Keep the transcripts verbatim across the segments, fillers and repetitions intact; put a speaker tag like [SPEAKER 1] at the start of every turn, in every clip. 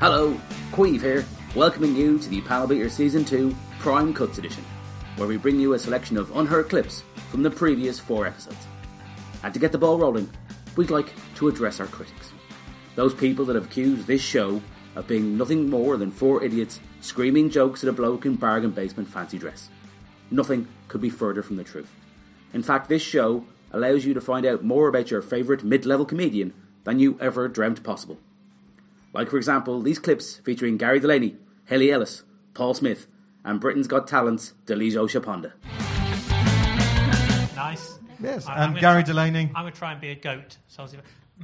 [SPEAKER 1] Hello, Queeve here, welcoming you to the Pal Beater Season two Prime Cuts Edition, where we bring you a selection of unheard clips from the previous four episodes. And to get the ball rolling, we'd like to address our critics. Those people that have accused this show of being nothing more than four idiots screaming jokes at a bloke in bargain basement fancy dress. Nothing could be further from the truth. In fact, this show allows you to find out more about your favourite mid-level comedian than you ever dreamt possible. Like, for example, these clips featuring Gary Delaney, Haley Ellis, Paul Smith, and Britain's Got Talent's Daliso Shaponda.
[SPEAKER 2] Nice.
[SPEAKER 3] Yes,
[SPEAKER 2] I,
[SPEAKER 3] and Gary
[SPEAKER 2] try,
[SPEAKER 3] Delaney.
[SPEAKER 2] I'm going to try and be a goat. So I was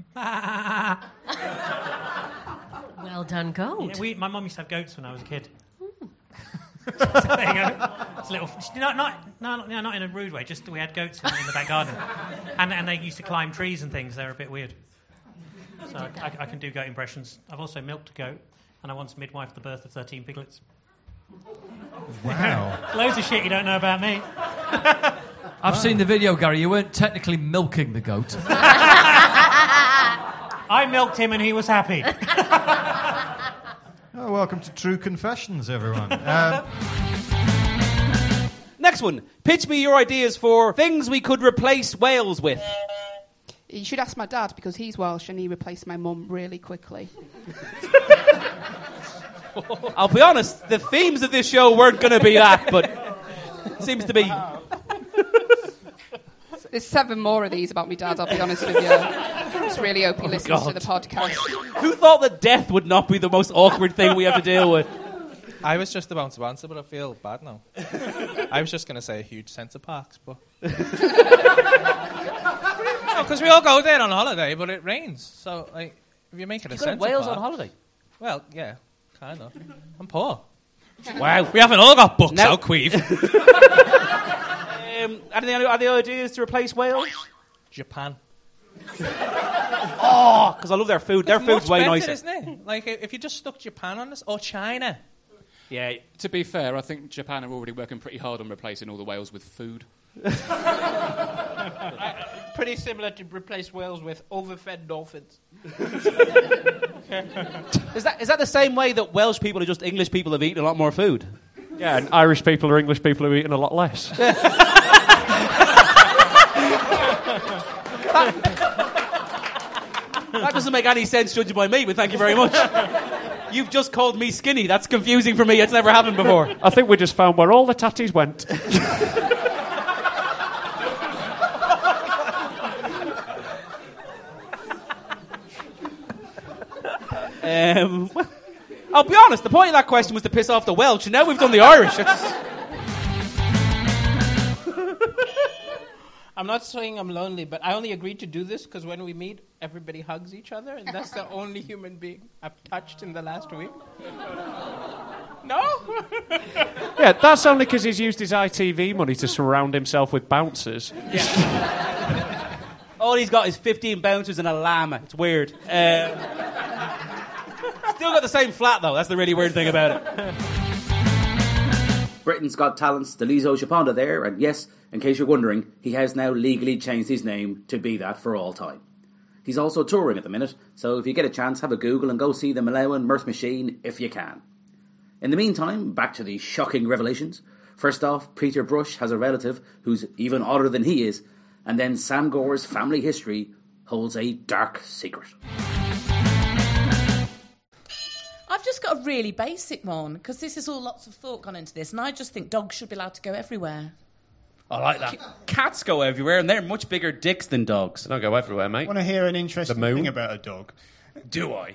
[SPEAKER 4] Well done, goat.
[SPEAKER 2] Yeah, we, my mum used to have goats when I was a kid. So there you go. It's a little, not, not, no, no, not in a rude way. Just we had goats in, in the back garden, and and they used to climb trees and things. They were a bit weird. So I, I, I can do goat impressions. I've also milked a goat, and I once midwifed the birth of thirteen piglets.
[SPEAKER 3] Wow.
[SPEAKER 2] Loads of shit you don't know about me.
[SPEAKER 5] I've seen the video, Gary. You weren't technically milking the goat.
[SPEAKER 2] I milked him, and he was happy.
[SPEAKER 3] Oh, welcome to True Confessions, everyone. Um,
[SPEAKER 6] Next one. Pitch me your ideas for things we could replace Wales with.
[SPEAKER 7] You should ask my dad, because he's Welsh and he replaced my mum really quickly.
[SPEAKER 6] I'll be honest, the themes of this show weren't going to be that, but it seems to be.
[SPEAKER 7] There's seven more of these about me dad, I'll be honest with you. Just really hope he
[SPEAKER 6] Oh,
[SPEAKER 7] listens
[SPEAKER 6] God.
[SPEAKER 7] to the podcast.
[SPEAKER 6] Who thought that death would not be the most awkward thing we have to deal with?
[SPEAKER 8] I was just about to answer, but I feel bad now. I was just going to say a huge centre parks, but... Because we all go there on holiday, but it rains. So, like, if you make it
[SPEAKER 6] You
[SPEAKER 8] a
[SPEAKER 6] go to
[SPEAKER 8] centre
[SPEAKER 6] Wales
[SPEAKER 8] park...
[SPEAKER 6] on holiday?
[SPEAKER 8] Well, yeah, kind of. I'm poor.
[SPEAKER 6] Wow.
[SPEAKER 8] We haven't all got books
[SPEAKER 6] Now-
[SPEAKER 8] out, Queeve.
[SPEAKER 6] Um, are there any other ideas to replace Wales?
[SPEAKER 8] Japan.
[SPEAKER 6] Oh, because I love their food. Their
[SPEAKER 8] It's
[SPEAKER 6] food's
[SPEAKER 8] much
[SPEAKER 6] way
[SPEAKER 8] better,
[SPEAKER 6] nicer.
[SPEAKER 8] isn't it? Like, if you just stuck Japan on this, or China.
[SPEAKER 9] Yeah, to be fair, I think Japan are already working pretty hard on replacing all the Wales with food.
[SPEAKER 10] Pretty similar to replace Wales with overfed dolphins.
[SPEAKER 6] Is that is that the same way that Welsh people are just English people have eaten a lot more food?
[SPEAKER 11] Yeah, and Irish people are English people who are eating a lot less.
[SPEAKER 6] That doesn't make any sense judging by me, but thank you very much. You've just called me skinny. That's confusing for me. It's never happened before.
[SPEAKER 11] I think we just found where all the tatties went.
[SPEAKER 6] Um, well, I'll be honest, the point of that question was to piss off the Welsh, and now we've done the Irish. It's...
[SPEAKER 10] I'm not saying I'm lonely, but I only agreed to do this because when we meet, everybody hugs each other, and that's the only human being I've touched in the last week. No?
[SPEAKER 11] Yeah, that's only because he's used his I T V money to surround himself with bouncers.
[SPEAKER 6] Yeah. All he's got is fifteen bouncers and a llama. It's weird. Um, still got the same flat, though. That's the really weird thing about it.
[SPEAKER 1] Britain's Got Talent's Daliso Shaponda there, and yes, in case you're wondering, he has now legally changed his name to be that for all time. He's also touring at the minute, so if you get a chance, have a Google and go see the Malawan Mirth Machine if you can. In the meantime, back to the shocking revelations. First off, Peter Brush has a relative who's even odder than he is, and then Sam Gore's family history holds a dark secret.
[SPEAKER 12] I've just got a really basic one, because this is all lots of thought gone into this, and I just think dogs should be allowed to go everywhere.
[SPEAKER 6] I like that. Cats go everywhere, and they're much bigger dicks than dogs.
[SPEAKER 11] They don't go everywhere, mate.
[SPEAKER 3] Want to hear an interesting thing about a dog?
[SPEAKER 6] Do I?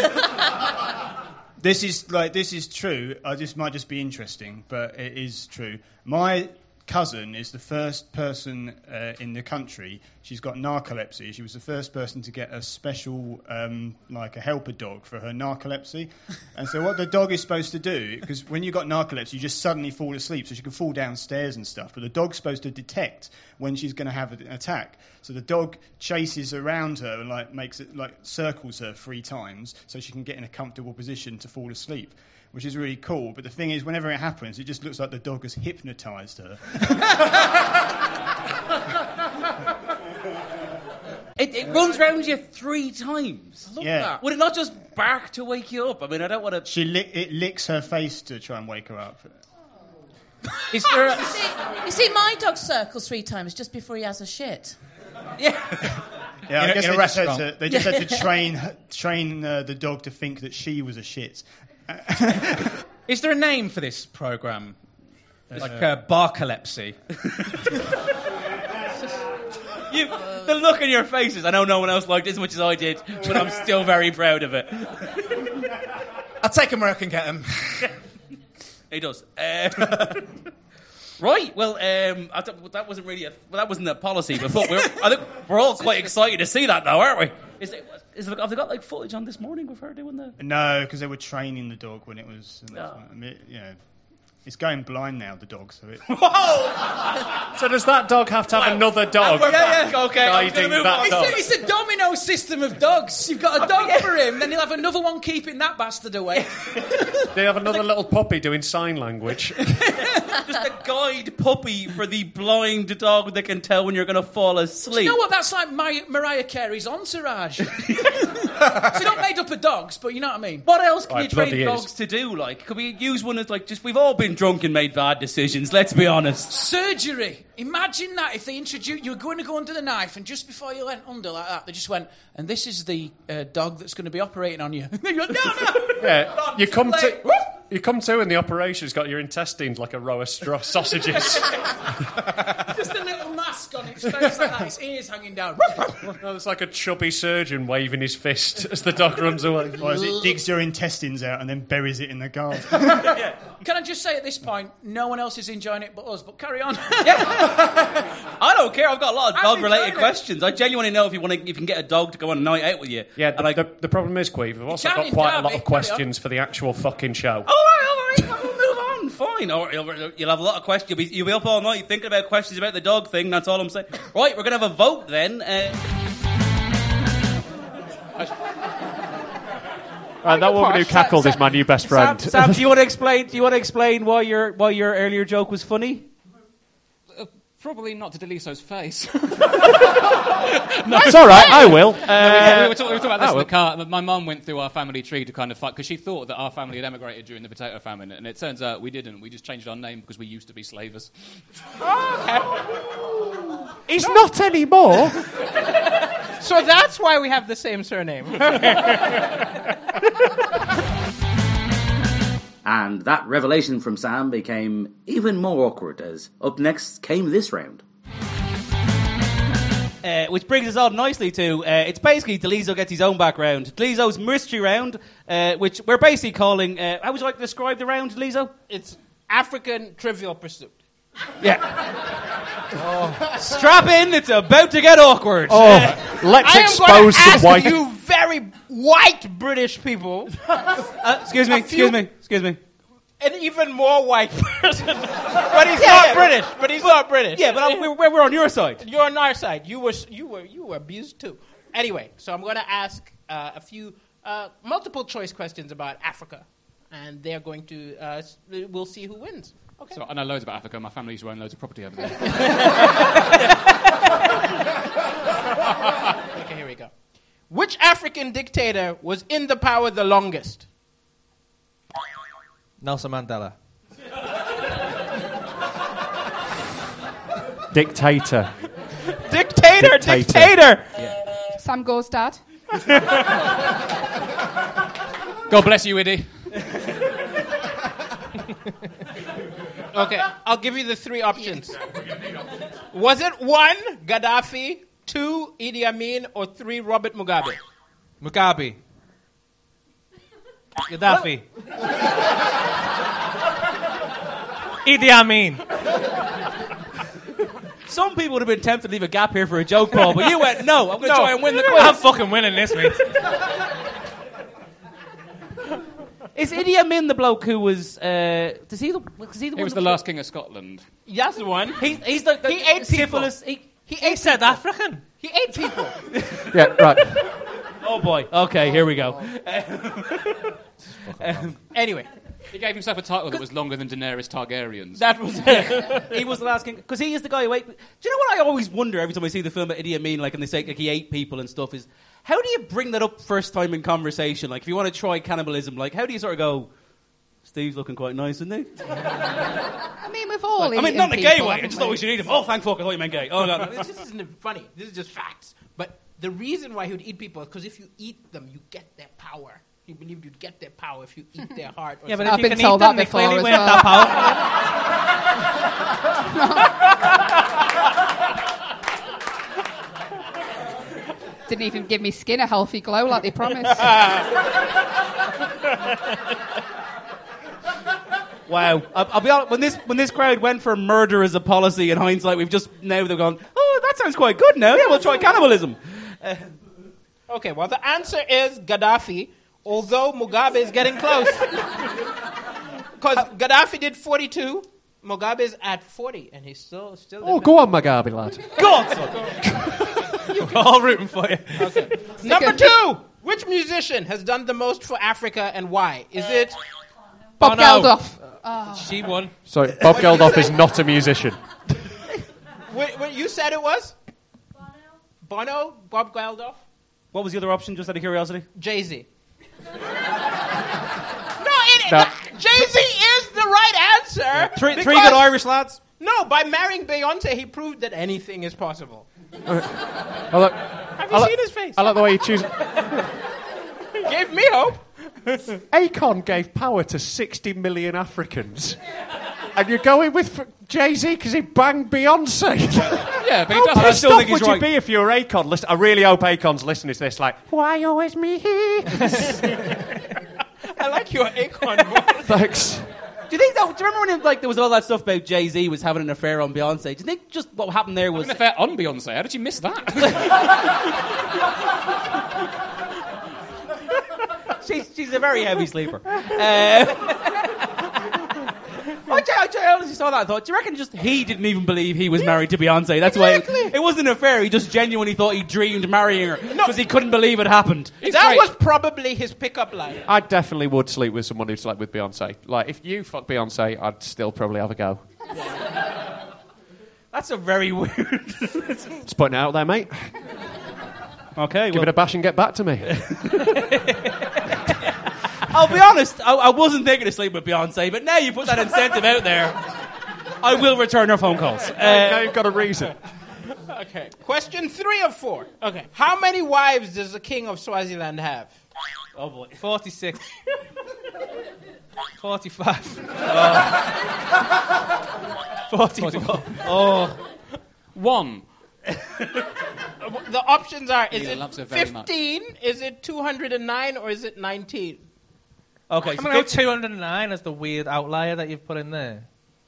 [SPEAKER 3] This is like this is true. I just might just be interesting, but it is true. My cousin is the first person uh, in the country. She's got narcolepsy. She was the first person to get a special, um, like a helper dog for her narcolepsy. And so what the dog is supposed to do, because when you've got narcolepsy, you just suddenly fall asleep, so she can fall downstairs and stuff. But the dog's supposed to detect when she's going to have an attack. So the dog chases around her and like makes it like circles her three times, so she can get in a comfortable position to fall asleep, which is really cool. But the thing is, whenever it happens, it just looks like the dog has hypnotised her.
[SPEAKER 6] It, it runs round you three times.
[SPEAKER 3] love Yeah. that.
[SPEAKER 6] Would it not just bark to wake you up? I mean, I don't want to...
[SPEAKER 3] She lick, it licks her face to try and wake her up.
[SPEAKER 6] Is there a...
[SPEAKER 12] You see, you see, my dog circles three times just before he has a shit.
[SPEAKER 3] Yeah,
[SPEAKER 6] In
[SPEAKER 3] I
[SPEAKER 6] a-
[SPEAKER 3] guess
[SPEAKER 6] in a
[SPEAKER 3] they just had
[SPEAKER 6] restaurant.
[SPEAKER 3] to, they just had to train train uh, the dog to think that she was a shit.
[SPEAKER 13] Is there a name for this programme? Like uh, barcolepsy?
[SPEAKER 6] You, the look in your faces. I know no one else liked it as much as I did, but I'm still very proud of it.
[SPEAKER 13] I'll take him where I can get him.
[SPEAKER 6] He does. Um, right. Well, um, I th- that wasn't really a well, that wasn't a policy, but we're, I think we're all quite excited to see that, though, aren't we? Is it, is it, have they got like footage on this morning of her doing the?
[SPEAKER 3] No, because they were training the dog when it was.
[SPEAKER 6] Oh.
[SPEAKER 3] I mean, you know, it's going blind now. The dog, so it.
[SPEAKER 11] So does that dog have to have another dog?
[SPEAKER 13] Yeah, yeah.
[SPEAKER 6] Okay, I'm
[SPEAKER 11] guiding
[SPEAKER 6] gonna move
[SPEAKER 11] that
[SPEAKER 6] on.
[SPEAKER 11] dog?
[SPEAKER 13] It's a, it's a domino system of dogs. You've got a dog for him, then he'll have another one keeping that bastard away.
[SPEAKER 11] They have another little puppy doing sign language.
[SPEAKER 6] Just a guide puppy for the blind dog that can tell when you're going to fall asleep.
[SPEAKER 13] Do you know what? That's like my, Mariah Carey's entourage. It's not made up of dogs, but you know what I mean.
[SPEAKER 6] What else can
[SPEAKER 11] Oh,
[SPEAKER 6] you
[SPEAKER 11] it bloody
[SPEAKER 6] train
[SPEAKER 11] is.
[SPEAKER 6] dogs to do? Like, could we use one as like just we've all been drunk and made bad decisions. Let's be honest.
[SPEAKER 13] Surgery. Imagine that if they introduced you were going to go under the knife, and just before you went under like that, they just went, and this is the uh, dog that's going to be operating on you. You're like, no, no.
[SPEAKER 11] Yeah, you come
[SPEAKER 13] Like,
[SPEAKER 11] to you come to, and the operation's got your intestines like a row of straw sausages.
[SPEAKER 13] Just a little mask on its face like that, its ears hanging down.
[SPEAKER 11] Oh, it's like a chubby surgeon waving his fist as the dog runs away.
[SPEAKER 3] Or as it digs your intestines out and then buries it in the garden.
[SPEAKER 13] Can I just say at this point, no one else is enjoying it but us, but carry on.
[SPEAKER 6] I don't care. I've got a lot of
[SPEAKER 13] I'm
[SPEAKER 6] dog-related
[SPEAKER 13] enjoying it.
[SPEAKER 6] questions. I genuinely know if you want to, if you can get a dog to go on a night out with you.
[SPEAKER 11] Yeah, the, the, the problem is, Queeve, we've also
[SPEAKER 13] can
[SPEAKER 11] got
[SPEAKER 13] in
[SPEAKER 11] quite a
[SPEAKER 13] Derby,
[SPEAKER 11] lot
[SPEAKER 13] carry
[SPEAKER 11] of questions for the actual fucking show.
[SPEAKER 6] All right, all right. We'll move on. Fine. All right, you'll, you'll have a lot of questions. You'll be, you'll be up all night thinking about questions about the dog thing. That's all I'm saying. Right, we're going to have a vote then. Uh,
[SPEAKER 11] Right, that woman who cackled is my new best friend.
[SPEAKER 6] Sam, Sam, do you want to explain? Do you want to explain why your why your earlier joke was funny?
[SPEAKER 9] Uh, probably not to Deliso's face.
[SPEAKER 11] It's all right, I will. Uh,
[SPEAKER 9] yeah, we, were talk, we were talking about this
[SPEAKER 11] I
[SPEAKER 9] in
[SPEAKER 11] will.
[SPEAKER 9] the car. My mum went through our family tree to kind of fight, because she thought that our family had emigrated during the potato famine, and it turns out we didn't. We just changed our name because we used to be slavers.
[SPEAKER 11] He's not anymore.
[SPEAKER 10] So that's why we have the same surname.
[SPEAKER 1] And that revelation from Sam became even more awkward as up next came this round.
[SPEAKER 6] Uh, which brings us on nicely to, uh, it's basically Deliso gets his own background. Deliso's mystery round, uh, which we're basically calling, uh, how would you like to describe the round, Deliso?
[SPEAKER 10] It's African Trivial Pursuit.
[SPEAKER 6] Yeah. Strap in, it's about to get awkward.
[SPEAKER 11] Oh, let's
[SPEAKER 10] I am
[SPEAKER 11] expose
[SPEAKER 10] going to
[SPEAKER 11] some
[SPEAKER 10] ask
[SPEAKER 11] white...
[SPEAKER 10] you very white British people.
[SPEAKER 6] Uh, excuse me,
[SPEAKER 10] A few-
[SPEAKER 6] excuse me, excuse me.
[SPEAKER 10] An even more white person. But he's
[SPEAKER 6] Yeah,
[SPEAKER 10] not
[SPEAKER 6] yeah.
[SPEAKER 10] British. But he's not British.
[SPEAKER 6] Yeah, but I'm, we're, we're we're on your side.
[SPEAKER 10] You're on our side. You were you were you were abused too. Anyway, so I'm going to ask uh, a few uh, multiple choice questions about Africa, and they're going to uh, s- we'll see who wins. Okay.
[SPEAKER 9] So I know loads about Africa. My family used to own loads of property over there.
[SPEAKER 10] Okay, here we go. Which African dictator was in the power the longest?
[SPEAKER 8] Nelson Mandela.
[SPEAKER 11] Dictator.
[SPEAKER 10] Dictator,
[SPEAKER 11] Dictator.
[SPEAKER 10] dictator.
[SPEAKER 7] Sam goes, Dad.
[SPEAKER 9] God bless you, Iddy.
[SPEAKER 10] Okay, I'll give you the three options. Was it one, Gaddafi, two, Idi Amin, or three, Robert Mugabe?
[SPEAKER 8] Mugabe. Gaddafi.
[SPEAKER 13] Idi Amin.
[SPEAKER 6] Some people would have been tempted to leave a gap here for a joke, Paul, but you went, no, I'm going to
[SPEAKER 13] No.
[SPEAKER 6] try and win the
[SPEAKER 13] I'm
[SPEAKER 6] quiz.
[SPEAKER 13] fucking winning this, mate.
[SPEAKER 6] Is Idi Amin the bloke who was, uh, does he the, was he the
[SPEAKER 9] He
[SPEAKER 6] one
[SPEAKER 9] was
[SPEAKER 6] that-
[SPEAKER 9] the last king of Scotland.
[SPEAKER 10] That's the one.
[SPEAKER 6] He's, he's the, the
[SPEAKER 10] He ate people.
[SPEAKER 6] syphilis, he,
[SPEAKER 10] He ate
[SPEAKER 13] Said African.
[SPEAKER 10] He ate people.
[SPEAKER 11] Yeah, right.
[SPEAKER 6] oh boy, okay, here we go.
[SPEAKER 10] Anyway,
[SPEAKER 9] He gave himself a title that was longer than Daenerys Targaryen's.
[SPEAKER 6] That was it. He was the last king because he is the guy who ate. Do you know what I always wonder every time I see the film about Idi Amin, like, and they say like he ate people and stuff? Is how do you bring that up first time in conversation? Like, if you want to try cannibalism, like, how do you sort of go? Steve's looking quite nice, isn't he?
[SPEAKER 7] I mean, we've all.
[SPEAKER 6] Like, I mean, not in a gay way. I just thought we should eat him. Oh, thank fuck! I thought you meant gay. Oh god.
[SPEAKER 10] This isn't funny. This is just facts. But the reason why he would eat people is because if you eat them, you get their power. He believed you'd get their power if you eat their heart. Or
[SPEAKER 14] Yeah, but
[SPEAKER 10] something.
[SPEAKER 14] if you can eat them, they clearly won't have that power.
[SPEAKER 7] Didn't even give me skin a healthy glow like they promised.
[SPEAKER 6] Wow. I'll, I'll be honest, when this when this crowd went for murder as a policy, in hindsight, we've just now they've gone, oh, that sounds quite good now. Yeah, we'll try cannibalism. Uh,
[SPEAKER 10] Okay, well, the answer is Gaddafi, although Mugabe is getting close. Because Gaddafi did forty-two, Mugabe's at forty, and he's still... still
[SPEAKER 11] Oh, go on, Mugabe, lad.
[SPEAKER 10] Go on!
[SPEAKER 14] We're all rooting for you.
[SPEAKER 10] Okay. Number two, which musician has done the most for Africa and why? Is it...
[SPEAKER 7] Bob
[SPEAKER 14] Bono.
[SPEAKER 7] Geldof.
[SPEAKER 10] Oh.
[SPEAKER 14] She won.
[SPEAKER 11] Sorry, Bob Geldof is not a musician.
[SPEAKER 10] Wait, wait, you said it was? Bono. Bono? Bob Geldof?
[SPEAKER 6] what was the other option, just out of curiosity?
[SPEAKER 10] Jay-Z. no, it,
[SPEAKER 11] No.
[SPEAKER 10] no, Jay-Z is the right answer.
[SPEAKER 6] Yeah. Three, three
[SPEAKER 10] because-
[SPEAKER 6] good Irish lads.
[SPEAKER 10] No, by marrying Beyonce, he proved that anything is possible.
[SPEAKER 11] I like,
[SPEAKER 10] Have you
[SPEAKER 11] I like-
[SPEAKER 10] seen his face?
[SPEAKER 11] I like the way you choose.
[SPEAKER 10] Gave me hope.
[SPEAKER 11] Akon gave power to sixty million Africans. And you're going with f- Jay-Z because he banged Beyonce.
[SPEAKER 9] Yeah, but he
[SPEAKER 11] How
[SPEAKER 9] does. I
[SPEAKER 11] pissed
[SPEAKER 9] still
[SPEAKER 11] off
[SPEAKER 9] think he's
[SPEAKER 11] would
[SPEAKER 9] right.
[SPEAKER 11] you be if you were Akon? Listen, I really hope Akon's listening to this like, why always me?
[SPEAKER 10] I like your Akon voice.
[SPEAKER 11] Thanks.
[SPEAKER 6] Do you think that? Do you remember when like there was all that stuff about Jay-Z was having an affair on Beyonce? Do you think just what happened there was
[SPEAKER 9] An affair on Beyonce. How did you miss that?
[SPEAKER 6] she's, she's a very heavy sleeper. Uh, I, I, I honestly saw that and thought, do you reckon just he didn't even believe he was married to Beyonce? That's
[SPEAKER 10] Exactly.
[SPEAKER 6] why it, it wasn't an affair. He just genuinely thought he dreamed marrying her because he couldn't believe it happened.
[SPEAKER 10] That
[SPEAKER 9] great.
[SPEAKER 10] was probably his pickup line.
[SPEAKER 11] I definitely would sleep with someone who slept with Beyonce. Like, if you fuck Beyonce, I'd still probably have a go.
[SPEAKER 6] That's a very weird.
[SPEAKER 11] Just putting it out there, mate.
[SPEAKER 6] Okay,
[SPEAKER 11] Give
[SPEAKER 6] well,
[SPEAKER 11] it a bash and get back to me.
[SPEAKER 6] I'll be honest. I, I wasn't thinking of sleeping with Beyonce, but now you put that incentive out there, I will return her phone calls. Uh,
[SPEAKER 11] now you've got a reason.
[SPEAKER 10] Okay. Question three of four. Okay. How many wives does the king of Swaziland have?
[SPEAKER 6] oh boy.
[SPEAKER 14] forty-six. forty-five. forty-four.
[SPEAKER 6] Oh,
[SPEAKER 9] One.
[SPEAKER 10] The options are: is
[SPEAKER 9] Leela
[SPEAKER 10] it
[SPEAKER 9] loves her very much.
[SPEAKER 10] fifteen? Is it two hundred and nine? Or is it nineteen?
[SPEAKER 6] okay.
[SPEAKER 14] I'm
[SPEAKER 6] So
[SPEAKER 14] going to go
[SPEAKER 6] fif-
[SPEAKER 14] two hundred nine as the weird outlier that you've put in there.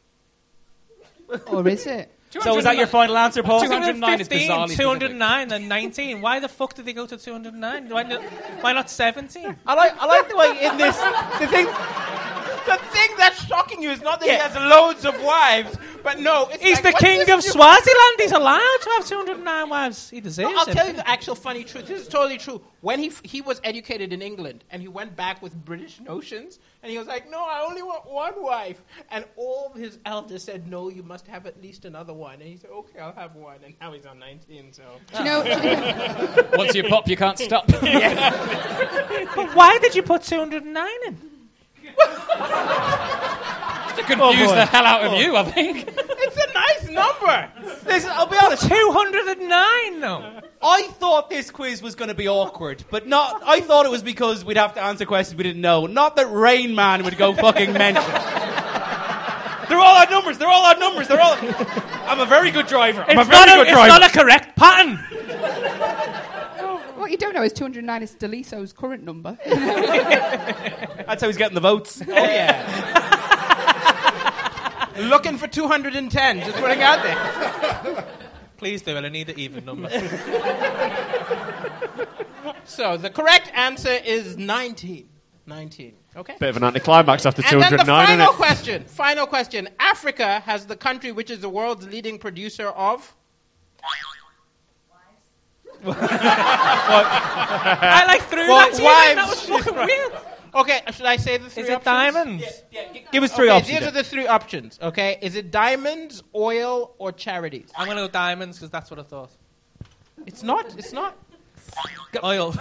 [SPEAKER 7] Or is it?
[SPEAKER 6] so is that your final answer, Paul?
[SPEAKER 9] two hundred nine is bizarrely
[SPEAKER 14] two hundred nine and nineteen. Why the fuck did they go to two hundred nine? Why not, why not seventeen?
[SPEAKER 6] I like. I like the way in this. The thing.
[SPEAKER 10] The thing that's shocking you is not that
[SPEAKER 6] Yeah.
[SPEAKER 10] he has loads of wives, but no, it's
[SPEAKER 14] He's
[SPEAKER 10] like,
[SPEAKER 14] the
[SPEAKER 10] what's
[SPEAKER 14] king
[SPEAKER 10] this
[SPEAKER 14] of
[SPEAKER 10] new-
[SPEAKER 14] Swaziland. He's allowed to have two hundred nine wives. He deserves
[SPEAKER 10] I'll
[SPEAKER 14] it.
[SPEAKER 10] tell you the actual funny truth. This is totally true. When he f- he was educated in England and he went back with British notions and he was like, no, I only want one wife. And all of his elders said, no, you must have at least another one. And he said, okay, I'll have one. And now he's on nineteen. So
[SPEAKER 7] Do you know?
[SPEAKER 9] Once you pop, you can't stop.
[SPEAKER 14] But why did you put two hundred nine in?
[SPEAKER 9] To confuse the hell out of you, I think.
[SPEAKER 10] it's a nice number.
[SPEAKER 6] Listen, I'll be honest.
[SPEAKER 14] two hundred nine, no.
[SPEAKER 6] I thought this quiz was going to be awkward, but not. I thought it was because we'd have to answer questions we didn't know. Not that Rain Man would go fucking mental. They're all odd numbers. They're all odd numbers. They're all. I'm a very good driver. I'm
[SPEAKER 14] It's,
[SPEAKER 6] a very
[SPEAKER 14] not a,
[SPEAKER 6] good
[SPEAKER 14] it's
[SPEAKER 6] driver.
[SPEAKER 14] not a correct pattern.
[SPEAKER 7] What you don't know is two hundred nine is Deliso's current number.
[SPEAKER 6] That's how he's getting the votes.
[SPEAKER 10] Oh, yeah. Looking for two hundred ten. Just putting out there.
[SPEAKER 14] Please do it. I need the even number.
[SPEAKER 10] So the correct answer is nineteen. nineteen. Okay.
[SPEAKER 11] Bit of an anticlimax after two
[SPEAKER 10] And then
[SPEAKER 11] hundred
[SPEAKER 10] the
[SPEAKER 11] nine, isn't
[SPEAKER 10] final
[SPEAKER 11] it?
[SPEAKER 10] question. Final question. Africa has the country which is the world's leading producer of...
[SPEAKER 14] I like threw
[SPEAKER 10] Well,
[SPEAKER 14] that to you. then. That
[SPEAKER 10] wives.
[SPEAKER 14] was fucking weird.
[SPEAKER 10] Okay, should I say the three
[SPEAKER 14] Is it
[SPEAKER 10] options?
[SPEAKER 14] diamonds?
[SPEAKER 10] Yeah, yeah,
[SPEAKER 15] Give us three
[SPEAKER 10] okay,
[SPEAKER 15] options.
[SPEAKER 10] These are the three options, okay? Is it diamonds, oil, or charities?
[SPEAKER 14] I'm going to go diamonds because that's what I thought.
[SPEAKER 10] It's not. It's not.
[SPEAKER 14] Oil.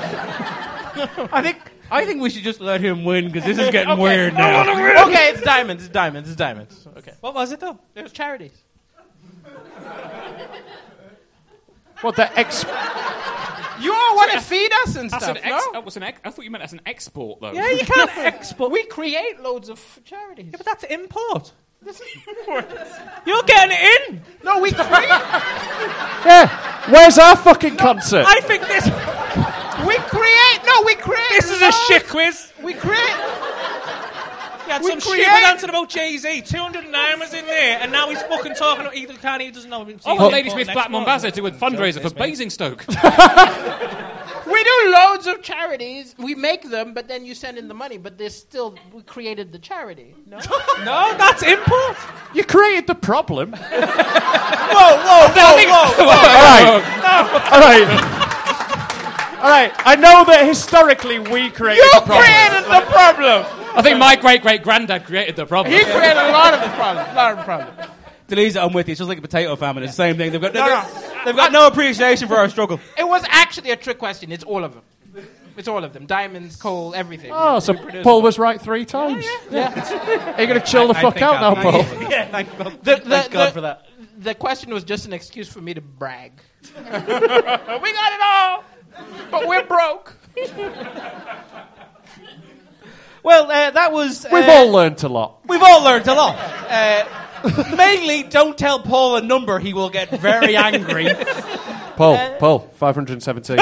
[SPEAKER 15] I think I think we should just let him win because this is getting
[SPEAKER 10] Okay.
[SPEAKER 15] weird
[SPEAKER 10] I
[SPEAKER 15] now.
[SPEAKER 10] wanna win. Okay, it's diamonds. It's diamonds. It's diamonds. Okay.
[SPEAKER 14] What was it, though?
[SPEAKER 10] It was charities.
[SPEAKER 11] What the ex?
[SPEAKER 10] You all want to feed us and
[SPEAKER 9] That's
[SPEAKER 10] stuff,
[SPEAKER 9] an ex-
[SPEAKER 10] no?
[SPEAKER 9] that was an ex- I thought you meant as an export, though.
[SPEAKER 10] Yeah, you can't export. We create loads of charities. Yeah,
[SPEAKER 14] but that's import.
[SPEAKER 11] You're getting it in.
[SPEAKER 10] No, we create.
[SPEAKER 11] Yeah. Where's our fucking concert?
[SPEAKER 14] I think this.
[SPEAKER 10] We create. No, we create.
[SPEAKER 14] This is a shit quiz.
[SPEAKER 10] We create.
[SPEAKER 14] You had
[SPEAKER 10] We
[SPEAKER 14] some
[SPEAKER 10] create-
[SPEAKER 14] stupid answer about Jay-Z. two hundred nine was in there, and now he's fucking talking. He can't. He doesn't know.
[SPEAKER 9] Oh, well, Ladysmith Black Mombasa to a fundraiser for Basingstoke.
[SPEAKER 10] We do loads of charities. We make them, but then you send in the money. But there's still we created the charity. No,
[SPEAKER 14] no, that's import.
[SPEAKER 11] You created the problem.
[SPEAKER 10] whoa, whoa, whoa, whoa,
[SPEAKER 11] All right. All right. All right. I know that historically we created
[SPEAKER 10] You
[SPEAKER 11] the problem.
[SPEAKER 10] created the problem.
[SPEAKER 9] I think my great great granddad created the problem.
[SPEAKER 10] He created a lot of the problem. A lot of the problem.
[SPEAKER 15] Delisa, I'm with you. It's just like a potato famine. It's the same thing. They've got,
[SPEAKER 10] No,
[SPEAKER 15] they've,
[SPEAKER 10] no.
[SPEAKER 15] they've got no appreciation for our struggle.
[SPEAKER 10] It was actually a trick question. It's all of them. It's all of them. Diamonds, coal, everything.
[SPEAKER 11] Oh, so Paul was right three times. Yeah. Are you going to chill the
[SPEAKER 15] I- I
[SPEAKER 11] fuck
[SPEAKER 15] think
[SPEAKER 11] out
[SPEAKER 15] I'm-
[SPEAKER 11] now, Paul?
[SPEAKER 15] Yeah, thank God,
[SPEAKER 10] The,
[SPEAKER 15] thank
[SPEAKER 10] the-
[SPEAKER 15] God
[SPEAKER 10] the-
[SPEAKER 15] for that.
[SPEAKER 10] The question was just an excuse for me to brag. We got it all, but we're broke.
[SPEAKER 15] Well, uh, that was... Uh,
[SPEAKER 11] We've all learnt a lot.
[SPEAKER 15] We've all learned a lot. Uh, mainly, don't tell Paul a number. He will get very angry.
[SPEAKER 11] Paul,
[SPEAKER 15] Uh,
[SPEAKER 11] Paul, five hundred seventeen.
[SPEAKER 15] Um,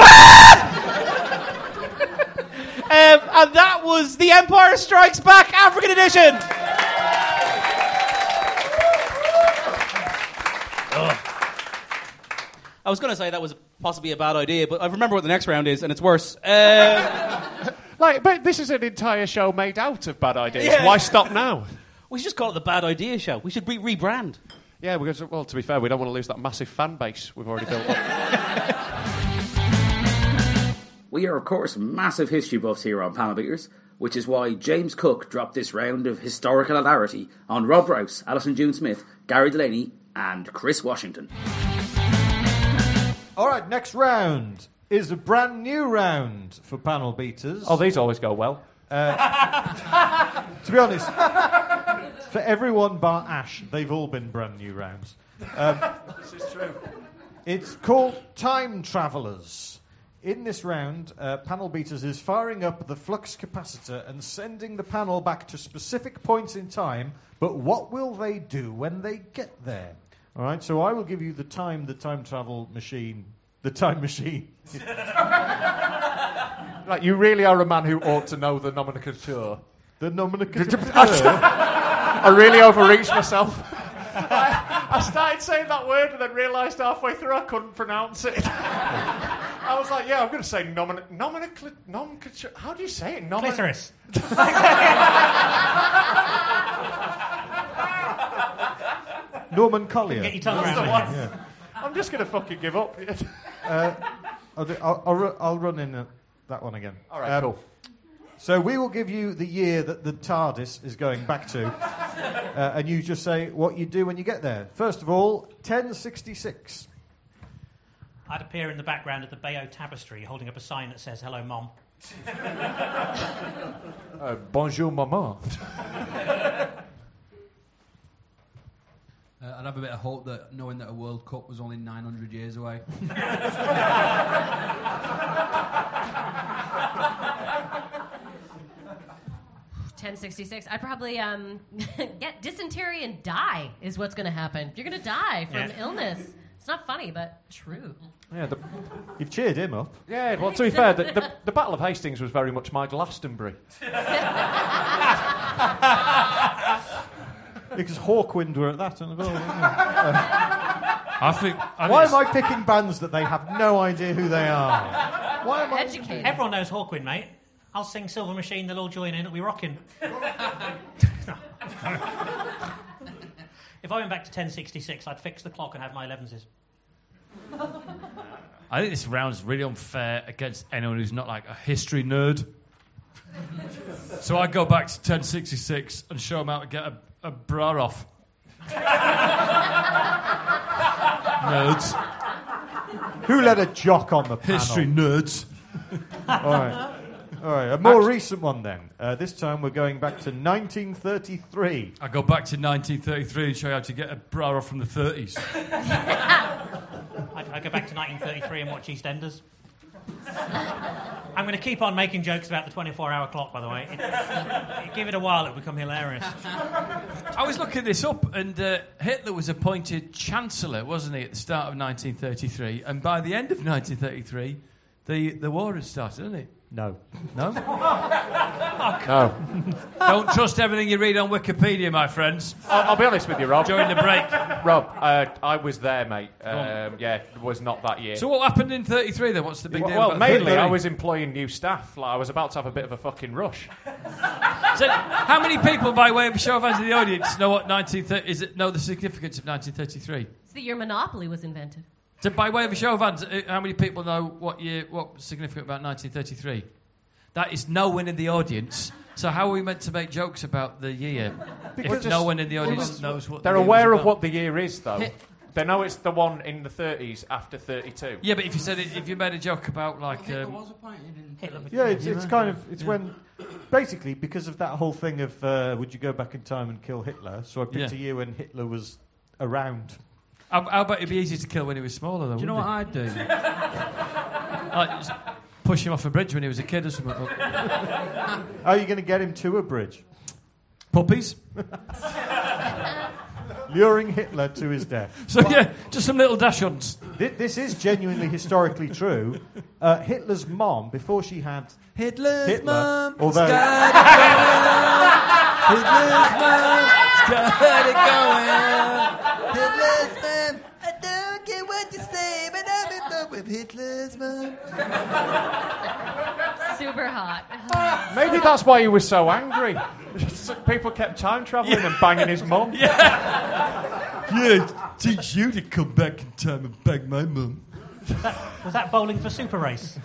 [SPEAKER 15] and that was The Empire Strikes Back African Edition. Ugh. I was going to say that was possibly a bad idea, but I remember what the next round is, and it's worse. Uh,
[SPEAKER 11] Like, but this is an entire show made out of bad ideas.
[SPEAKER 15] Yeah.
[SPEAKER 11] Why stop now?
[SPEAKER 15] we should just call it the Bad Idea Show. We should re- rebrand.
[SPEAKER 11] Yeah, because, well, to be fair, we don't want to lose that massive fan base we've already built up.
[SPEAKER 1] We are, of course, massive history buffs here on Panel Beaters, which is why James Cook dropped this round of historical hilarity on Rob Rouse, Alison June Smith, Gary Delaney, and Chris Washington.
[SPEAKER 16] All right, next round is a brand new round for Panel Beaters.
[SPEAKER 11] Oh, these always go well.
[SPEAKER 16] Uh, to be honest, for everyone bar Ash, they've all been brand new rounds. Um,
[SPEAKER 11] This is true.
[SPEAKER 16] It's called Time Travellers. In this round, uh, Panel Beaters is firing up the flux capacitor and sending the panel back to specific points in time, but what will they do when they get there? All right, so I will give you the time the time travel machine, the time machine.
[SPEAKER 11] Like, you really are a man who ought to know the nomenclature.
[SPEAKER 16] The nomenclature.
[SPEAKER 11] I really overreached myself. I, I started saying that word and then realised halfway through I couldn't pronounce it. I was like, yeah, I'm going to say nomen- nomenclature. Nomenclature. How do you say it? Nomen-
[SPEAKER 2] Clitoris.
[SPEAKER 16] Norman Collier.
[SPEAKER 2] Get your tongue
[SPEAKER 11] That's
[SPEAKER 2] around
[SPEAKER 11] the
[SPEAKER 2] it.
[SPEAKER 11] one.
[SPEAKER 16] Yeah.
[SPEAKER 11] I'm just going to fucking give up.
[SPEAKER 16] Uh, I'll, do, I'll, I'll, ru- I'll run in uh, that one again.
[SPEAKER 11] All right,
[SPEAKER 16] Um,
[SPEAKER 11] cool.
[SPEAKER 16] So we will give you the year that the TARDIS is going back to, uh, and you just say what you do when you get there. First of all, ten sixty-six.
[SPEAKER 2] I'd appear in the background of the Bayeux Tapestry holding up a sign that says, "Hello, Mom."
[SPEAKER 16] Uh, bonjour, maman.
[SPEAKER 17] Uh, I'd have a bit of hope that knowing that a World Cup was only nine hundred years away.
[SPEAKER 4] ten sixty-six. I'd probably um, get dysentery and die is what's going to happen. You're going to die from
[SPEAKER 11] Yeah.
[SPEAKER 4] illness. It's not funny, but true.
[SPEAKER 16] Yeah, the, you've cheered him up.
[SPEAKER 11] Yeah, well, to be fair, the, the, the Battle of Hastings was very much my Glastonbury.
[SPEAKER 16] Because Hawkwind were at that as well. weren't they? Uh,
[SPEAKER 5] I think. I
[SPEAKER 16] why
[SPEAKER 5] think
[SPEAKER 16] am I picking bands that they have no idea who they are? Why am I
[SPEAKER 2] Educated. Everyone knows Hawkwind, mate. I'll sing Silver Machine, they'll all join in, it'll be rocking. If I went back to ten sixty-six, I'd fix the clock and have my elevenses.
[SPEAKER 5] I think this round's really unfair against anyone who's not like a history nerd. So I go back to ten sixty-six and show him how to get a, a bra off. Nerds.
[SPEAKER 16] Who let a jock on the panel?
[SPEAKER 5] History nerds.
[SPEAKER 16] All right. All right, a more recent one then. Uh, this time we're going back to nineteen thirty-three.
[SPEAKER 5] I go back to nineteen thirty-three and show you how to get a bra off from the thirties.
[SPEAKER 2] I, I go back to nineteen thirty-three and watch EastEnders. I'm going to keep on making jokes about the twenty-four hour clock, by the way. It, it, give it a while, it'll become hilarious.
[SPEAKER 5] I was looking this up, and uh, Hitler was appointed Chancellor, wasn't he, at the start of nineteen thirty-three? And by the end of nineteen thirty-three, the, the war had started, hadn't it?
[SPEAKER 16] No.
[SPEAKER 5] No?
[SPEAKER 11] No.
[SPEAKER 5] Don't trust everything you read on Wikipedia, my friends.
[SPEAKER 11] I'll, I'll be honest with you, Rob.
[SPEAKER 5] During the break.
[SPEAKER 11] Rob, uh, I was there, mate. Um, yeah, it was not that year.
[SPEAKER 5] So what happened in thirty-three then? What's the big
[SPEAKER 11] well,
[SPEAKER 5] deal?
[SPEAKER 11] Well,
[SPEAKER 5] about
[SPEAKER 11] mainly
[SPEAKER 5] thirty-three?
[SPEAKER 11] I was employing new staff. Like, I was about to have a bit of a fucking rush.
[SPEAKER 5] So, how many people, by way of a show of hands in the audience, know what nineteen thirty is? It know the significance of nineteen thirty-three?
[SPEAKER 4] It's the year Monopoly was invented.
[SPEAKER 5] So, by way of a show of hands, uh, how many people know what year, what's significant about nineteen thirty-three? That is no one in the audience. So, how are we meant to make jokes about the year
[SPEAKER 11] Because
[SPEAKER 5] if no one in the audience
[SPEAKER 11] was,
[SPEAKER 5] knows what?
[SPEAKER 11] They're
[SPEAKER 5] the year
[SPEAKER 11] aware
[SPEAKER 5] was
[SPEAKER 11] of
[SPEAKER 5] about?
[SPEAKER 11] what the year is, though.
[SPEAKER 5] Hit-
[SPEAKER 11] They know it's the one in the thirties after thirty-two.
[SPEAKER 5] Yeah, but if you said it, if you made a joke about like um,
[SPEAKER 2] Hitler.
[SPEAKER 16] Yeah, it's, it's kind of it's when basically because of that whole thing of uh, would you go back in time and kill Hitler? So I picked
[SPEAKER 5] Yeah.
[SPEAKER 16] a year when Hitler was around.
[SPEAKER 5] How, how about it'd be easy to kill when he was smaller, though?
[SPEAKER 17] Do you know what I'd do?
[SPEAKER 5] Like, just push him off a bridge when he was a kid or something.
[SPEAKER 16] How are you going to get him to a bridge?
[SPEAKER 5] Puppies.
[SPEAKER 16] Luring Hitler to his death.
[SPEAKER 5] So yeah, just some little dash-ons.
[SPEAKER 16] This, this is genuinely historically true. Uh, Hitler's mom, before she had
[SPEAKER 5] Hitler's
[SPEAKER 16] Hitler,
[SPEAKER 5] mom,
[SPEAKER 16] although
[SPEAKER 5] started going. Hitler's mom started going. Hitler's mom, I don't get what you say, but I'm in love with Hitler's mom.
[SPEAKER 4] Super hot.
[SPEAKER 11] Maybe that's why he was so angry. People kept time travelling and banging his mum.
[SPEAKER 5] Yeah, teach you to come back in time and bang my mum.
[SPEAKER 2] Was that bowling for Super Race?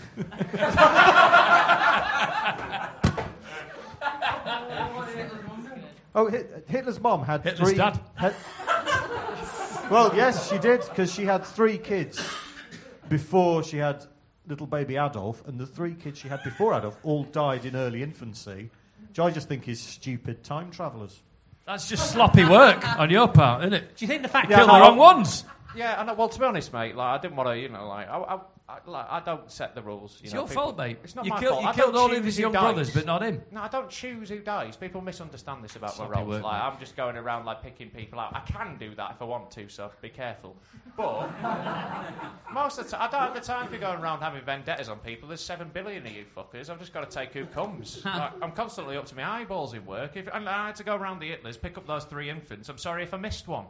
[SPEAKER 16] Oh, Hit- Hitler's mom had
[SPEAKER 5] Hitler's
[SPEAKER 16] three.
[SPEAKER 5] dad.
[SPEAKER 16] had- well, yes, she did because she had three kids before she had little baby Adolf, and the three kids she had before Adolf all died in early infancy, which I just think is stupid time travellers.
[SPEAKER 5] That's just sloppy work on your part, isn't it?
[SPEAKER 2] Do you think the fact
[SPEAKER 5] You killed
[SPEAKER 11] no,
[SPEAKER 5] the wrong ones?
[SPEAKER 11] Yeah, and uh, well, to be honest, mate, like I didn't want to, you know, like I, I, I, like, I don't set the rules. You
[SPEAKER 5] It's
[SPEAKER 11] know,
[SPEAKER 5] your
[SPEAKER 11] people-
[SPEAKER 5] fault, mate.
[SPEAKER 11] It's not
[SPEAKER 5] You
[SPEAKER 11] my
[SPEAKER 5] killed-
[SPEAKER 11] fault.
[SPEAKER 5] you
[SPEAKER 11] I
[SPEAKER 5] killed
[SPEAKER 11] don't
[SPEAKER 5] all of
[SPEAKER 11] choose
[SPEAKER 5] his
[SPEAKER 11] who
[SPEAKER 5] young
[SPEAKER 11] dies.
[SPEAKER 5] brothers, but not him.
[SPEAKER 11] No, I don't choose who dies. People misunderstand this about my
[SPEAKER 5] Sloppy
[SPEAKER 11] roles.
[SPEAKER 5] work,
[SPEAKER 11] Like
[SPEAKER 5] mate.
[SPEAKER 11] I'm just going around like picking people out. I can do that if I want to, so be careful. But most of the time, I don't have the time for going around having vendettas on people. There's seven billion of you fuckers. I've just got to take who comes. Like, I'm constantly up to my eyeballs in work. If and I had to go around the Hitlers, pick up those three infants. I'm sorry if I missed one.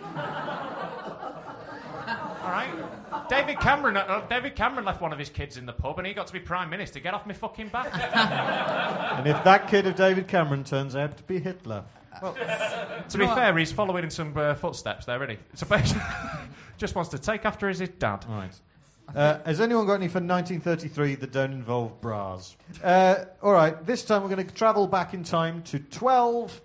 [SPEAKER 11] All right. David Cameron. Uh, David Cameron left one of his kids in the pub, and he got to be prime minister. Get off my fucking back.
[SPEAKER 16] And if that kid of David Cameron turns out to be Hitler,
[SPEAKER 11] Well, to be fair, he's following in some uh, footsteps there, isn't he? So basically, just wants to take after his dad.
[SPEAKER 16] All right. Uh, has anyone got any for nineteen thirty-three that don't involve bras? Uh, all right, this time we're going to travel back in time to twelve.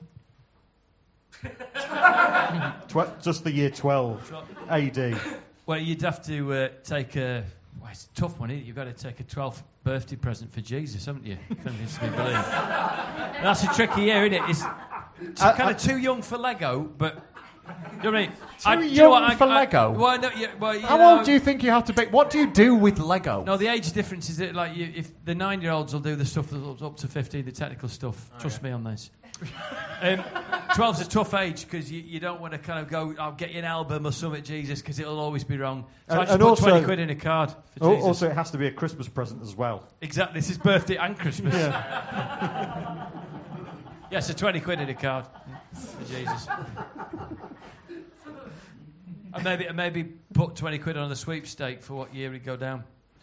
[SPEAKER 16] Tw- just the year twelve A D.
[SPEAKER 5] Well, you'd have to uh, take a... Well, it's a tough one, isn't it? You've got to take a twelfth birthday present for Jesus, haven't you? If anything's to be believed. That's a tricky year, isn't it? It's, it's
[SPEAKER 16] I-
[SPEAKER 5] kind
[SPEAKER 16] I-
[SPEAKER 5] of too young for Lego, but... You know what I mean?
[SPEAKER 11] Too
[SPEAKER 5] I, do you
[SPEAKER 11] young
[SPEAKER 5] know what, I-
[SPEAKER 11] for
[SPEAKER 5] I-
[SPEAKER 11] Lego?
[SPEAKER 5] Well, no, yeah, well, you
[SPEAKER 11] How
[SPEAKER 5] know,
[SPEAKER 11] old do you think you have to be? What do you do with Lego?
[SPEAKER 5] No, the age difference is that, like, you, if the nine-year-olds will do the stuff that's up to fifteen, the technical stuff.
[SPEAKER 11] Oh,
[SPEAKER 5] Trust me on this. um, twelve's a tough age because you, you don't want to kind of go, I'll get you an album or something, Jesus, because it'll always be wrong. So
[SPEAKER 16] And-
[SPEAKER 5] I just
[SPEAKER 16] and
[SPEAKER 5] put
[SPEAKER 16] also-
[SPEAKER 5] twenty quid in a card for
[SPEAKER 16] Al-
[SPEAKER 5] Jesus.
[SPEAKER 16] Also, it has to be a Christmas present as well.
[SPEAKER 5] Exactly, this is birthday and Christmas.
[SPEAKER 16] Yeah.
[SPEAKER 5] Yeah, so twenty quid in a card for Jesus. And maybe, and maybe put twenty quid on the sweepstake for what year he'd go down.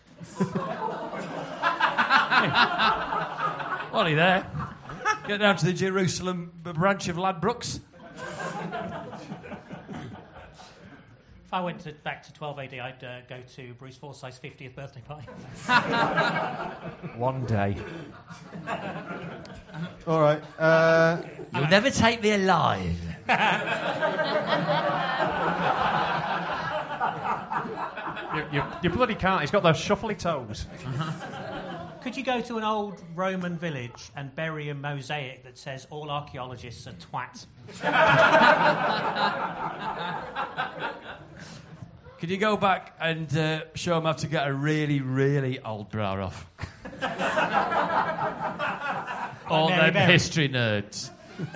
[SPEAKER 5] Ollie there. Get down to the Jerusalem branch of Ladbrokes.
[SPEAKER 2] If I went to, back to twelve A D, I'd uh, go to Bruce Forsyth's fiftieth birthday party.
[SPEAKER 16] One day. All right. Uh,
[SPEAKER 18] You'll never take me alive.
[SPEAKER 11] you, you, you bloody can't. He's got those shuffly toes.
[SPEAKER 2] Could you go to an old Roman village and bury a mosaic that says all archaeologists are twats?
[SPEAKER 18] Could you go back and uh, show them how to get a really, really old bra off? All
[SPEAKER 2] Mary
[SPEAKER 18] them
[SPEAKER 2] Berry.
[SPEAKER 18] history nerds.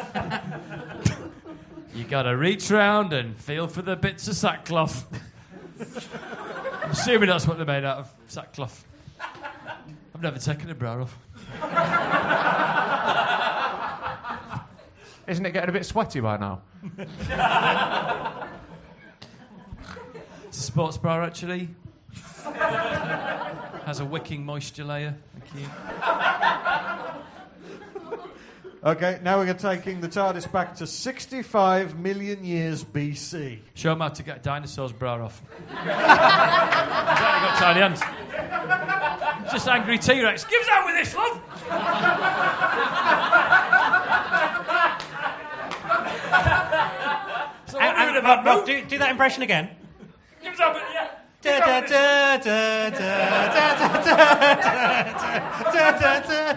[SPEAKER 18] You gotta reach round and feel for the bits of sackcloth. I'm assuming that's what they're made out of, sackcloth. I've never taken a bra off.
[SPEAKER 11] Isn't it getting a bit sweaty by now?
[SPEAKER 18] It's a sports bra, actually. Has a wicking moisture layer. Thank you.
[SPEAKER 16] okay, now we're taking the TARDIS back to sixty-five million years B C.
[SPEAKER 18] Show them how to get a dinosaur's bra off. He's only got tiny hands. Just angry T-Rex. Give us out with this, love! So what
[SPEAKER 2] And-
[SPEAKER 18] are we
[SPEAKER 2] and-
[SPEAKER 18] doing about
[SPEAKER 2] Rob,
[SPEAKER 18] Mo?
[SPEAKER 2] do, do that impression again.
[SPEAKER 18] Give us out with yeah.
[SPEAKER 2] Da, da, da, da, da, da, da, da, da, da.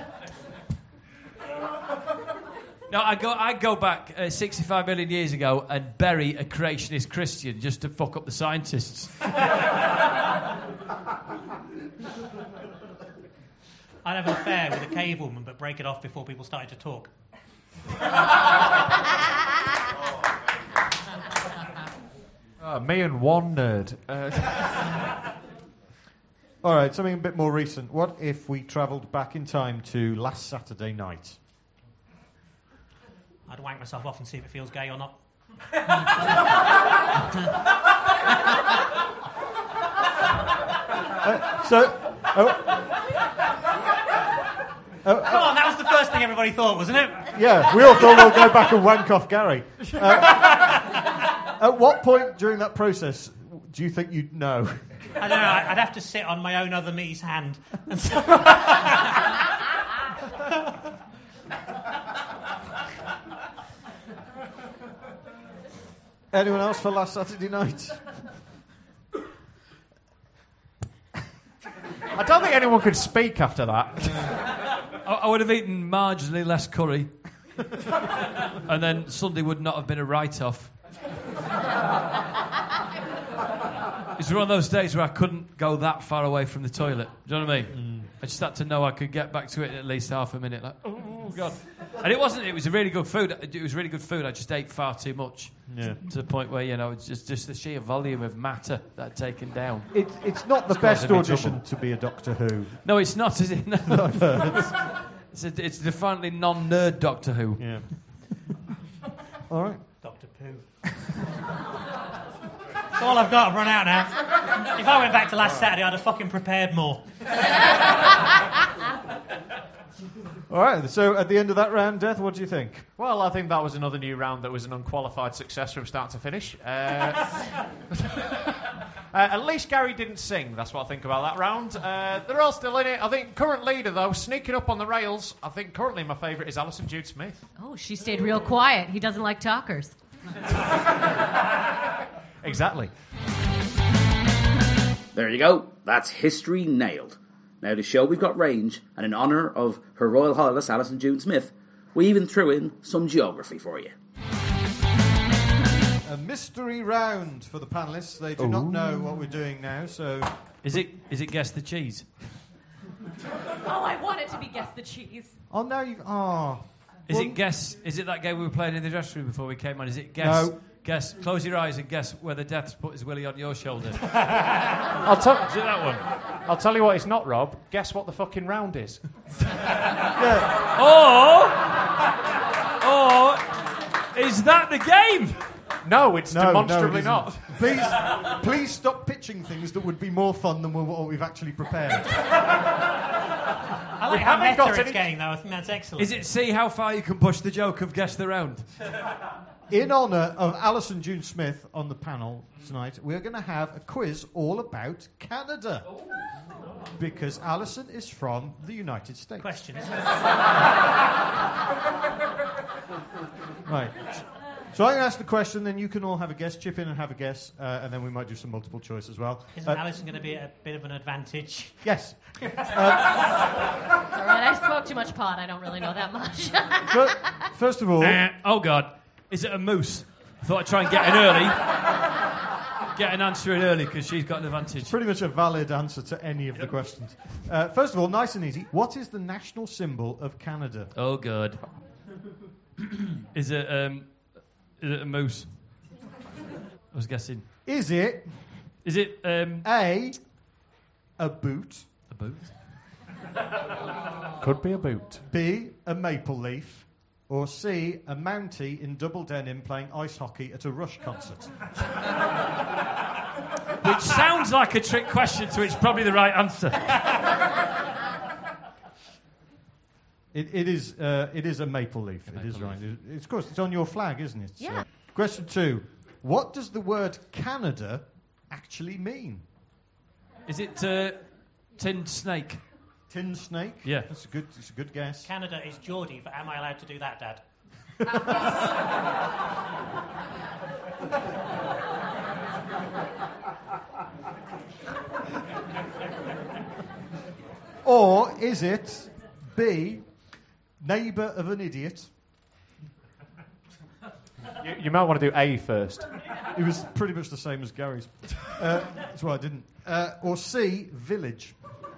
[SPEAKER 18] No, I go. I go back uh, sixty-five million years ago and bury a creationist Christian just to fuck up the scientists.
[SPEAKER 2] I'd have an affair with a cave woman, but break it off before people started to talk.
[SPEAKER 11] Uh, me and one nerd. Uh,
[SPEAKER 16] All right, something a bit more recent. What if we travelled back in time to last Saturday night?
[SPEAKER 2] I'd wank myself off and see if it feels gay or not.
[SPEAKER 16] uh, so, oh, oh,
[SPEAKER 2] Come on, that was the first thing everybody thought, wasn't it?
[SPEAKER 16] yeah, we all thought we'll go back and wank off Gary. Uh, at what point during that process do you think you'd know?
[SPEAKER 2] I don't know. I'd have to sit on my own other me's hand. And so
[SPEAKER 16] Anyone else for last Saturday night?
[SPEAKER 11] I don't think anyone could speak after that.
[SPEAKER 18] I, I would have eaten marginally less curry, and then Sunday would not have been a write-off. It's one of those days where I couldn't go that far away from the toilet. Do you know what I mean? Mm. I just had to know I could get back to it in at least half a minute. Like, oh god! And it wasn't. It was a really good food. It was really good food. I just ate far too much.
[SPEAKER 16] Yeah.
[SPEAKER 18] To the point where, you know, it's just just the sheer volume of matter that I'd taken down.
[SPEAKER 16] It, it's not the
[SPEAKER 18] It's
[SPEAKER 16] best
[SPEAKER 18] causing me
[SPEAKER 16] audition
[SPEAKER 18] trouble.
[SPEAKER 16] to be a Doctor Who.
[SPEAKER 18] No, it's not, is it? No. it's, a, it's definitely non-nerd Doctor Who.
[SPEAKER 16] Yeah. All right.
[SPEAKER 2] Doctor Pooh. That's all I've got. I've run out now. If I went back to last Saturday, I'd have fucking prepared more.
[SPEAKER 16] All right, so at the end of that round, Death, what do you think?
[SPEAKER 11] Well, I think that was another new round that was an unqualified success from start to finish. Uh, uh, at least Gary didn't sing. That's what I think about that round. Uh, they're all still in it. I think current leader, though, sneaking up on the rails. I think currently my favourite is Alison Jude Smith.
[SPEAKER 4] Oh, she stayed real quiet. He doesn't like talkers.
[SPEAKER 11] Exactly.
[SPEAKER 1] There you go. That's history nailed. Now, to show we've got range, and in honour of Her Royal Highness Alison June Smith, we even threw in some geography for you.
[SPEAKER 16] A mystery round for the panellists. They do
[SPEAKER 18] Ooh.
[SPEAKER 16] not know what we're doing now, so...
[SPEAKER 18] Is it? Is it guess the cheese?
[SPEAKER 4] Oh, I want it to be Guess the Cheese.
[SPEAKER 16] Oh, no, you... Oh.
[SPEAKER 18] Is
[SPEAKER 16] Well-
[SPEAKER 18] it guess? Is it that game we were playing in the dressing room before we came on? Is it guess?
[SPEAKER 16] No.
[SPEAKER 18] Guess. Close your eyes and guess whether Death's put his willy on your shoulder.
[SPEAKER 11] I'll tell.
[SPEAKER 18] Is it that one?
[SPEAKER 11] I'll tell you what it's not, Rob. Guess what the fucking round is.
[SPEAKER 18] Or, or is that the game?
[SPEAKER 11] No, it's
[SPEAKER 16] No,
[SPEAKER 11] demonstrably
[SPEAKER 16] no, it
[SPEAKER 11] not.
[SPEAKER 16] isn't. Please, please stop pitching things that would be more fun than what we've actually prepared.
[SPEAKER 2] I like
[SPEAKER 11] We
[SPEAKER 2] how
[SPEAKER 11] haven't got
[SPEAKER 2] meta it's
[SPEAKER 11] any-
[SPEAKER 2] getting, though. I think that's excellent.
[SPEAKER 18] Is it see how far you can push the joke of guess the round?
[SPEAKER 16] in honour of Alison June Smith on the panel tonight, we're going to have a quiz all about Canada. Because Alison is from the United States.
[SPEAKER 2] Question, isn't it?
[SPEAKER 16] Right. So I'm going to ask the question, then you can all have a guess, chip in and have a guess, uh, and then we might do some multiple choice as well.
[SPEAKER 2] Isn't
[SPEAKER 16] Uh,
[SPEAKER 2] Alison going to be at a bit of an advantage?
[SPEAKER 16] Yes.
[SPEAKER 4] All right, I smoke too much pot. I don't really know that much.
[SPEAKER 16] Fir- First of all...
[SPEAKER 18] Uh, oh, God. Is it a moose? I thought I'd try and get in early. Get an answer in early, because she's got an advantage.
[SPEAKER 16] Pretty much a valid answer to any of the questions. Uh, first of all, nice and easy. What is the national symbol of Canada?
[SPEAKER 18] Oh, God. Is it, um... Is it a moose? I was guessing.
[SPEAKER 16] Is it...
[SPEAKER 18] Is it, um...
[SPEAKER 16] A... A boot.
[SPEAKER 18] A boot?
[SPEAKER 11] Could be a boot.
[SPEAKER 16] B... A maple leaf. Or C... A Mountie in double denim playing ice hockey at a Rush concert.
[SPEAKER 18] Which sounds like a trick question, so it's probably the right answer.
[SPEAKER 16] It, it is. Uh, it is a maple leaf.
[SPEAKER 18] A
[SPEAKER 16] it is
[SPEAKER 18] maple
[SPEAKER 16] right. It, it's, of course, it's on your flag, isn't it?
[SPEAKER 4] Yeah.
[SPEAKER 16] Uh, question two: what does the word Canada actually mean?
[SPEAKER 18] Is it uh, tin snake?
[SPEAKER 16] Tin snake.
[SPEAKER 18] Yeah.
[SPEAKER 16] That's a good. It's a good guess.
[SPEAKER 2] Canada is Geordie, but am I allowed to do that, Dad?
[SPEAKER 16] Or is it B, neighbour of an idiot?
[SPEAKER 11] You, you might want to do A first.
[SPEAKER 16] It was pretty much the same as Gary's. Uh, that's why I didn't. Uh, or C, village.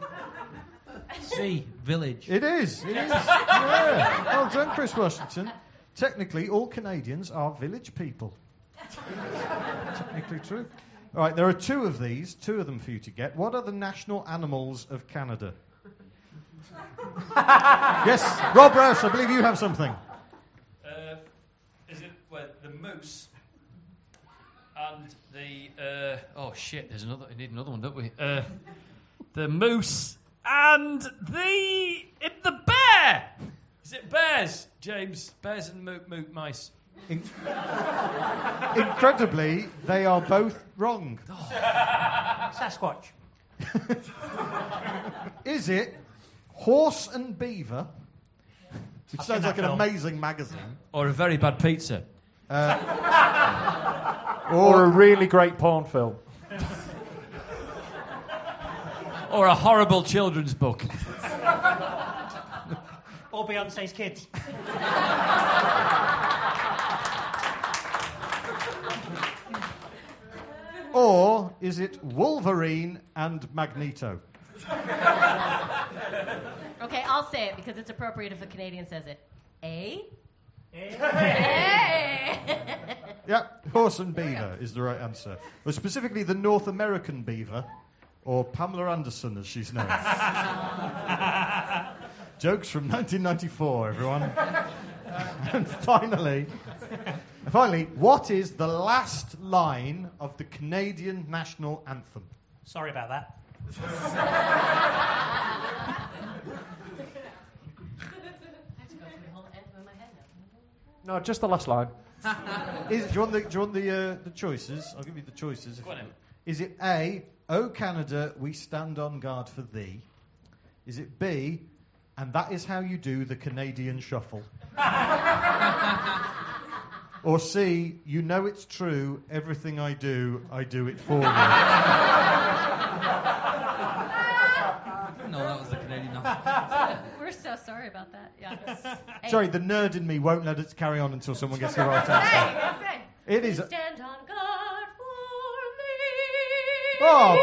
[SPEAKER 17] C, village.
[SPEAKER 16] It is. It is. Yeah. Well done, Chris Washington. Technically, all Canadians are village people. Technically true. All right, there are two of these, two of them for you to get. What are the national animals of Canada? Yes, Rob Rouse, I believe you have something.
[SPEAKER 18] Uh, is it well, the moose and the uh, oh shit? There's another. We need another one, don't we? Uh, the moose and the it, the bear. Is it bears, James? Bears and mo- mo- mice.
[SPEAKER 16] In- Incredibly, they are both wrong.
[SPEAKER 2] Sasquatch.
[SPEAKER 16] Is it horse and beaver? Which
[SPEAKER 2] I've
[SPEAKER 16] sounds
[SPEAKER 2] seen
[SPEAKER 16] like
[SPEAKER 2] that
[SPEAKER 16] an
[SPEAKER 2] film.
[SPEAKER 16] amazing magazine.
[SPEAKER 18] Or a very bad pizza.
[SPEAKER 16] Uh,
[SPEAKER 11] Or a really great porn film.
[SPEAKER 18] Or a horrible children's book.
[SPEAKER 2] Or Beyonce's kids.
[SPEAKER 16] Or is it Wolverine and Magneto?
[SPEAKER 4] Okay, I'll say it because it's appropriate if a Canadian says it. A?
[SPEAKER 16] Yep, horse and beaver is the right answer. But specifically the North American beaver, or Pamela Anderson as she's known. Jokes from nineteen ninety-four, everyone. And finally, finally, what is the last line of the Canadian national anthem?
[SPEAKER 2] Sorry about that.
[SPEAKER 11] No, just the last line.
[SPEAKER 16] Is, do you want the, do you want the, uh, the choices? I'll give you the choices. If
[SPEAKER 18] Go on
[SPEAKER 16] you-
[SPEAKER 18] then.
[SPEAKER 16] Is it A, O Canada, we stand on guard for thee? Is it B, and that is how you do the Canadian shuffle? Or C, you know it's true, everything I do, I do it for you.
[SPEAKER 17] No, that was the Canadian answer.
[SPEAKER 4] We're so sorry about that. Yeah. Hey.
[SPEAKER 16] Sorry, the nerd in me won't let it carry on until someone gets the right
[SPEAKER 4] Hey,
[SPEAKER 16] answer.
[SPEAKER 4] that's right.
[SPEAKER 16] It is.
[SPEAKER 4] We stand on guard for thee.
[SPEAKER 16] Oh!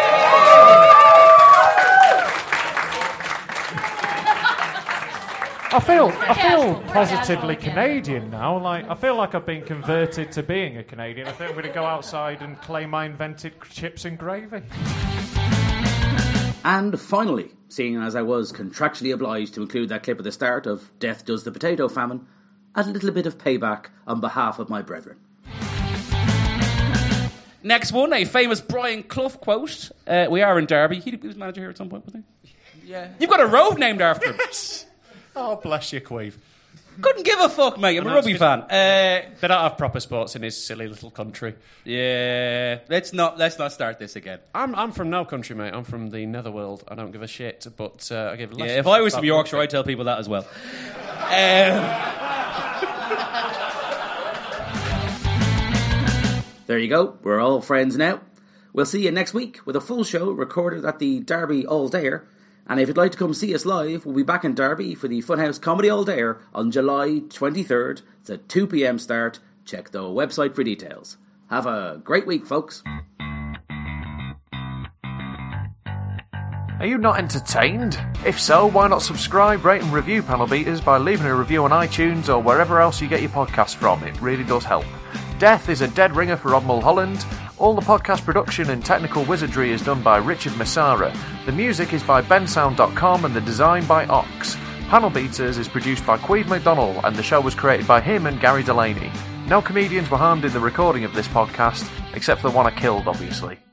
[SPEAKER 11] I feel I feel
[SPEAKER 4] We're
[SPEAKER 11] positively
[SPEAKER 4] casual again.
[SPEAKER 11] Canadian now. Like I feel like I've been converted to being a Canadian. I think I'm going to go outside and claim I invented chips and gravy.
[SPEAKER 1] And finally, seeing as I was contractually obliged to include that clip at the start of Death Does the Potato Famine, a little bit of payback on behalf of my brethren.
[SPEAKER 6] Next one, a famous Brian Clough quote. Uh, we are in Derby. He was manager here at some point, wasn't
[SPEAKER 8] Yeah.
[SPEAKER 6] he? You've got a road named after him.
[SPEAKER 3] Oh, bless you, Queeve.
[SPEAKER 6] Couldn't give a fuck, mate. I'm a rugby fan. Uh,
[SPEAKER 11] they don't have proper sports in his silly little country.
[SPEAKER 6] Yeah, let's not let's not start this again.
[SPEAKER 11] I'm I'm from no country, mate. I'm from the netherworld. I don't give a shit, but uh, I give.
[SPEAKER 6] Yeah, if I was from Yorkshire, I'd tell people that as well. um.
[SPEAKER 1] There you go. We're all friends now. We'll see you next week with a full show recorded at the Derby All Dayer. And if you'd like to come see us live, we'll be back in Derby for the Funhouse Comedy All Dayer on July twenty-third. It's a two p.m. start. Check the website for details. Have a great week, folks.
[SPEAKER 11] Are you not entertained? If so, why not subscribe, rate and review Panel Beaters by leaving a review on iTunes or wherever else you get your podcast from. It really does help. Death is a dead ringer for Rob Mulholland. All the podcast production and technical wizardry is done by Richard Massara. The music is by ben sound dot com and the design by Ox. Panel Beaters is produced by Queeve McDonnell and the show was created by him and Gary Delaney. No comedians were harmed in the recording of this podcast, except for the one I killed, obviously.